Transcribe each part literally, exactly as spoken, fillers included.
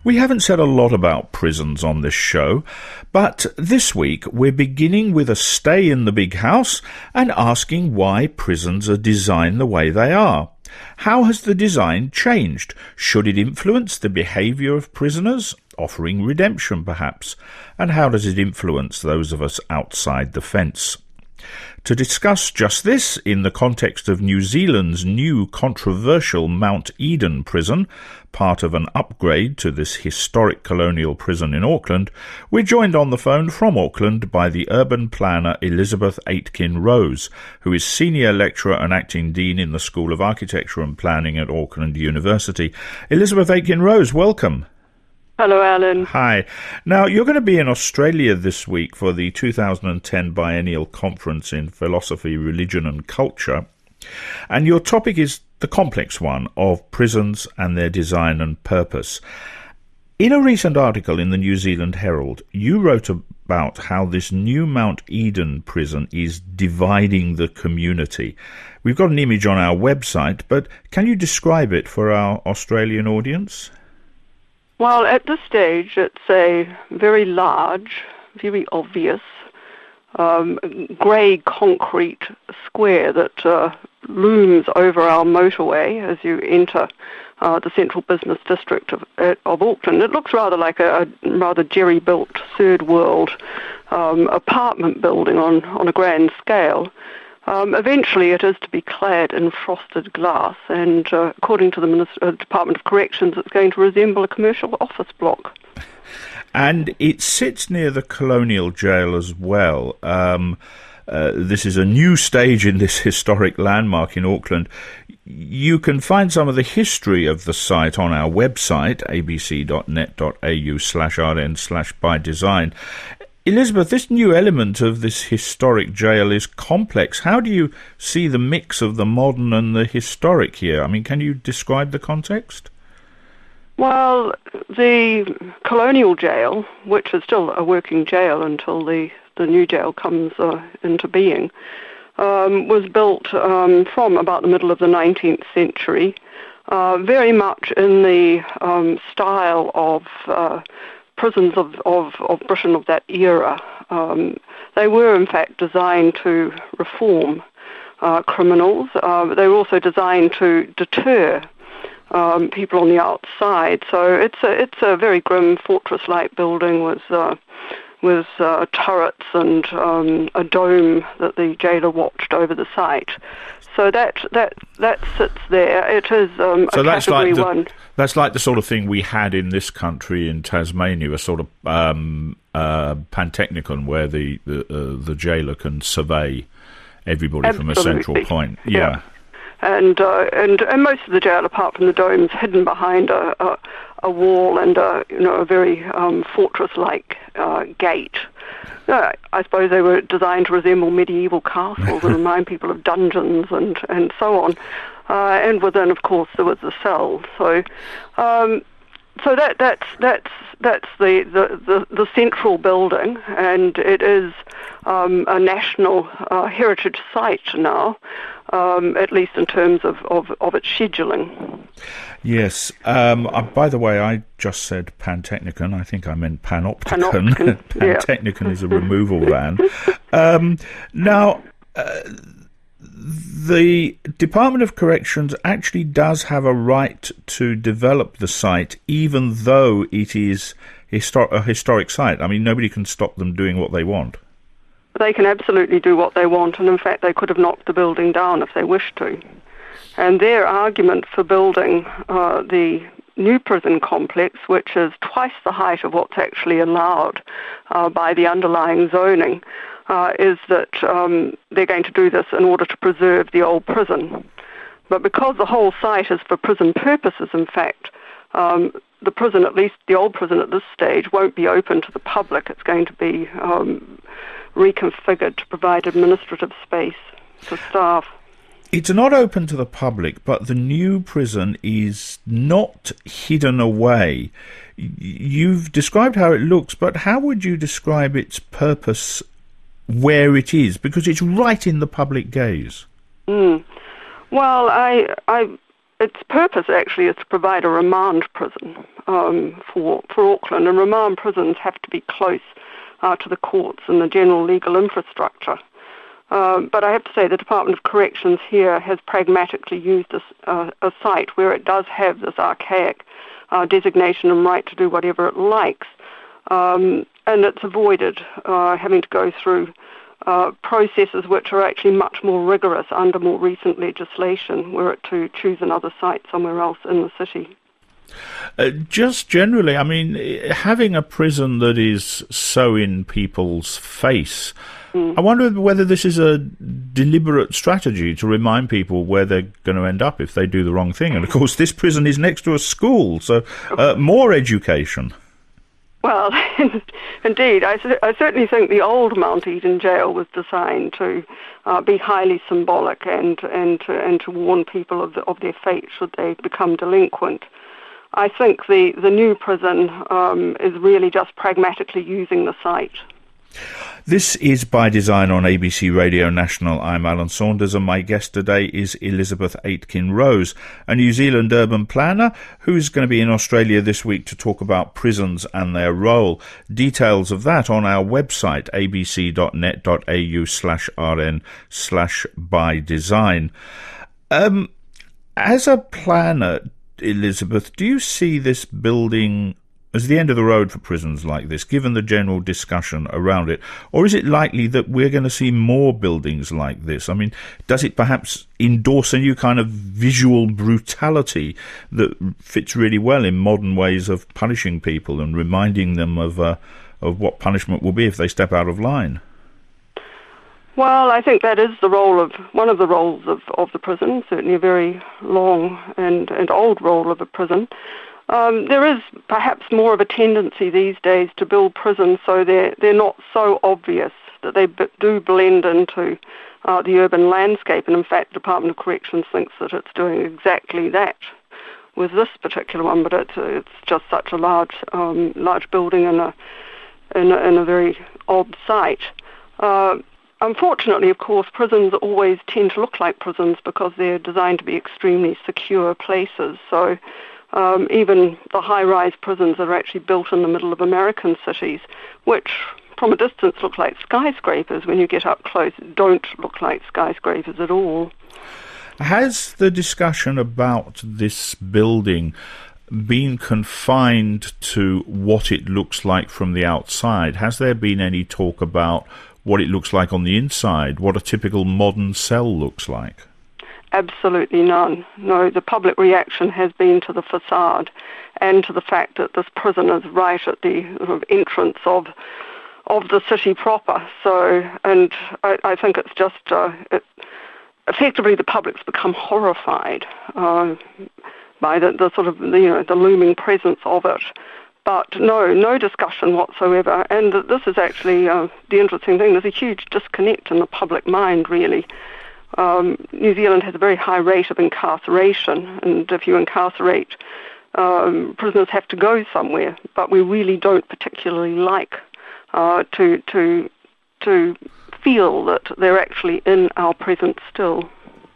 We haven't said a lot about prisons on this show, but this week we're beginning with a stay in the big house and asking why prisons are designed the way they are. How has the design changed? Should it influence the behaviour of prisoners, offering redemption perhaps? And how does it influence those of us outside the fence? To discuss just this, in the context of New Zealand's new controversial Mount Eden prison, part of an upgrade to this historic colonial prison in Auckland, we're joined on the phone from Auckland by the urban planner Elizabeth Aitken-Rose, who is Senior Lecturer and Acting Dean in the School of Architecture and Planning at Auckland University. Elizabeth Aitken-Rose, welcome. Hello, Alan. Hi. Now, you're going to be in Australia this week for the two thousand ten Biennial Conference in Philosophy, Religion and Culture, and your topic is the complex one of prisons and their design and purpose. In a recent article in the New Zealand Herald, you wrote about how this new Mount Eden prison is dividing the community. We've got an image on our website, but can you describe it for our Australian audience? Well, at this stage, it's a very large, very obvious, um, grey concrete square that uh, looms over our motorway as you enter uh, the central business district of, uh, of Auckland. It looks rather like a, a rather jerry-built third world um, apartment building on, on a grand scale. Um, eventually it is to be clad in frosted glass, and uh, according to the Minister, uh, Department of Corrections, it's going to resemble a commercial office block. And it sits near the Colonial Jail as well. Um, uh, this is a new stage in this historic landmark in Auckland. You can find some of the history of the site on our website, abc.net.au slash rn slash by design. Elizabeth, this new element of this historic jail is complex. How do you see the mix of the modern and the historic here? I mean, can you describe the context? Well, the colonial jail, which is still a working jail until the, the new jail comes uh, into being, um, was built um, from about the middle of the nineteenth century, uh, very much in the um, style of Uh, prisons of, of, of Britain of that era. Um, they were, in fact, designed to reform uh, criminals. Uh, they were also designed to deter um, people on the outside. So it's a, it's a very grim fortress-like building with, uh, with uh, turrets and um, a dome that the jailer watched over the site. So that that that sits there. It is um, so a that's category like the, one. That's like the sort of thing we had in this country in Tasmania, a sort of um, uh, Pantechnicon, where the the, uh, the jailer can survey everybody Absolutely. From a central point. Yeah. yeah. And, uh, and and most of the jail, apart from the domes, hidden behind a a, a wall and a, you know a very um, fortress-like uh, gate. Uh, I suppose they were designed to resemble medieval castles and remind people of dungeons and, and so on. Uh, and within, of course, there was the cell. So, um, so that that's that's that's the, the, the, the central building, and it is um, a national uh, heritage site now, um, at least in terms of, of, of its scheduling. Yes. Um, uh, by the way, I just said Pantechnicon. I think I meant Panopticon. Panopticon, Pantechnicon yeah. is a removal van. Um, now, uh, the Department of Corrections actually does have a right to develop the site, even though it is histor- a historic site. I mean, nobody can stop them doing what they want. They can absolutely do what they want, and in fact they could have knocked the building down if they wished to. And their argument for building uh, the new prison complex, which is twice the height of what's actually allowed uh, by the underlying zoning, uh, is that um, they're going to do this in order to preserve the old prison. But because the whole site is for prison purposes, in fact, um, the prison, at least the old prison at this stage, won't be open to the public. It's going to be um, reconfigured to provide administrative space for staff. It's not open to the public, but the new prison is not hidden away. You've described how it looks, but how would you describe its purpose where it is? Because it's right in the public gaze. Mm. Well, I, I its purpose actually is to provide a remand prison um, for, for Auckland, and remand prisons have to be close uh, to the courts and the general legal infrastructure. Um, but I have to say the Department of Corrections here has pragmatically used this, uh, a site where it does have this archaic uh, designation and right to do whatever it likes, um, and it's avoided uh, having to go through Uh, processes which are actually much more rigorous under more recent legislation, were it to choose another site somewhere else in the city. Uh, just generally, I mean, having a prison that is so in people's face, mm. I wonder whether this is a deliberate strategy to remind people where they're going to end up if they do the wrong thing. And of course, this prison is next to a school, so uh, more education. Well, indeed. I, I certainly think the old Mount Eden jail was designed to uh, be highly symbolic and and to, and to warn people of, the, of their fate should they become delinquent. I think the, the new prison um, is really just pragmatically using the site. This is By Design on A B C Radio National. I'm Alan Saunders, and my guest today is Elizabeth Aitken-Rose, a New Zealand urban planner who's going to be in Australia this week to talk about prisons and their role. Details of that on our website, abc.net.au slash rn slash by design. Um, as a planner, Elizabeth, do you see this building as the end of the road for prisons like this, given the general discussion around it? Or is it likely that we're going to see more buildings like this? I mean, does it perhaps endorse a new kind of visual brutality that fits really well in modern ways of punishing people and reminding them of uh, of what punishment will be if they step out of line? Well, I think that is the role of, one of the roles of, of the prison, certainly a very long and, and old role of a prison. Um, there is perhaps more of a tendency these days to build prisons so they're, they're not so obvious, that they b- do blend into uh, the urban landscape. And in fact, the Department of Corrections thinks that it's doing exactly that with this particular one, but it's, it's just such a large um, large building in a, in a, in a very odd site. Uh, unfortunately, of course, prisons always tend to look like prisons because they're designed to be extremely secure places. So Um, even the high-rise prisons that are actually built in the middle of American cities, which from a distance look like skyscrapers, when you get up close, don't look like skyscrapers at all. Has the discussion about this building been confined to what it looks like from the outside? Has there been any talk about what it looks like on the inside, what a typical modern cell looks like? Absolutely none. No, the public reaction has been to the facade and to the fact that this prison is right at the sort of entrance of of the city proper. So, and I, I think it's just uh, it, effectively the public's become horrified uh, by the, the sort of you know the looming presence of it. But no, no discussion whatsoever. And this is actually uh, the interesting thing. There's a huge disconnect in the public mind, really. Um, New Zealand has a very high rate of incarceration, and if you incarcerate, um, prisoners have to go somewhere. But we really don't particularly like uh, to to to feel that they're actually in our presence still.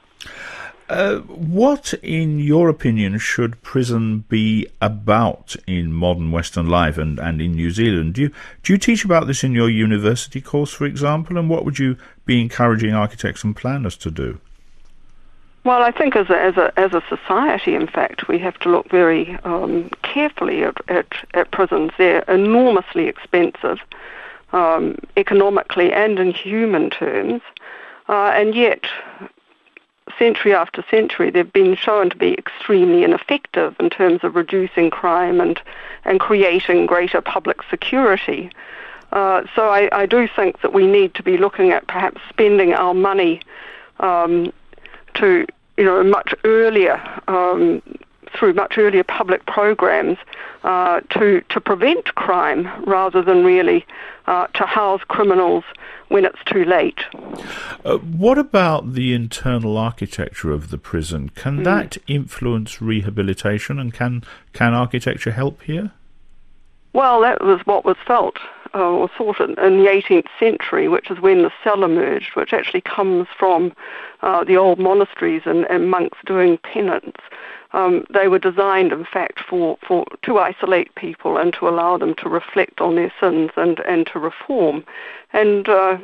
Uh, what, in your opinion, should prison be about in modern Western life and, and in New Zealand? Do you, do you teach about this in your university course, for example, and what would you be encouraging architects and planners to do? Well, I think as a, as a, as a society, in fact, we have to look very um, carefully at, at, at prisons. They're enormously expensive, um, economically and in human terms, uh, and yet century after century, they've been shown to be extremely ineffective in terms of reducing crime and, and creating greater public security. Uh, so I, I do think that we need to be looking at perhaps spending our money um, to, you know, much earlier, um, through much earlier public programs uh, to, to prevent crime rather than really uh, to house criminals when it's too late. Uh, what about the internal architecture of the prison? Can mm. that influence rehabilitation, and can can architecture help here? Well, that was what was felt uh, or thought in, in the eighteenth century, which is when the cell emerged, which actually comes from uh, the old monasteries and, and monks doing penance. Um, they were designed, in fact, for, for to isolate people and to allow them to reflect on their sins and, and to reform. And uh,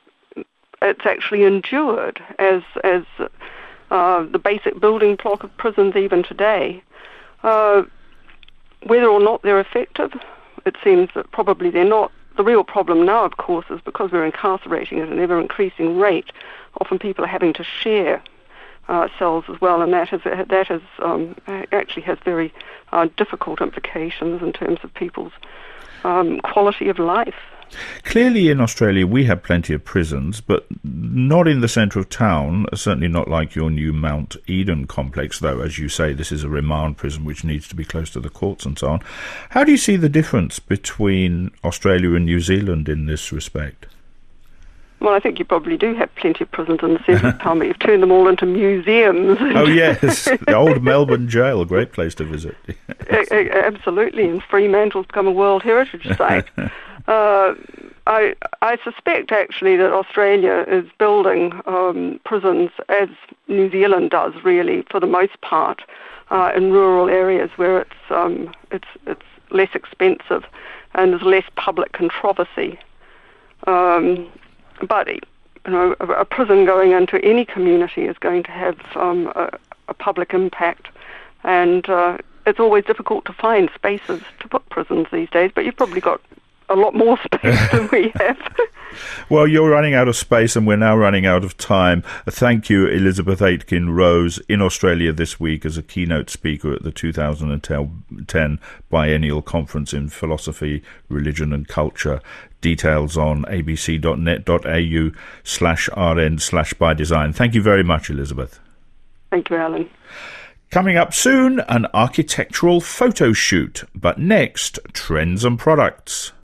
it's actually endured as as uh, the basic building block of prisons even today. Uh, whether or not they're effective, it seems that probably they're not. The real problem now, of course, is because we're incarcerating at an ever-increasing rate, often people are having to share Uh, cells as well, and that has that has um, actually has very uh, difficult implications in terms of people's um, quality of life. Clearly, in Australia, we have plenty of prisons, but not in the centre of town. Certainly not like your new Mount Eden complex, though. As you say, this is a remand prison which needs to be close to the courts and so on. How do you see the difference between Australia and New Zealand in this respect? Well, I think you probably do have plenty of prisons in the centre of town, but you've turned them all into museums. Oh, yes. The old Melbourne jail, a great place to visit. Absolutely, and Fremantle's become a World Heritage Site. uh, I, I suspect, actually, that Australia is building um, prisons as New Zealand does, really, for the most part, uh, in rural areas where it's, um, it's, it's less expensive and there's less public controversy. Um, But, you know, a, a prison going into any community is going to have um, a, a public impact, and uh, it's always difficult to find spaces to put prisons these days, but you've probably got a lot more space than we have. Well, you're running out of space and we're now running out of time. Thank you, Elizabeth Aitken-Rose, in Australia this week as a keynote speaker at the two thousand ten Biennial Conference in Philosophy, Religion and Culture. Details on abc.net.au slash rn slash by design. Thank you very much, Elizabeth. Thank you, Alan. Coming up soon, an architectural photo shoot. But next, trends and products.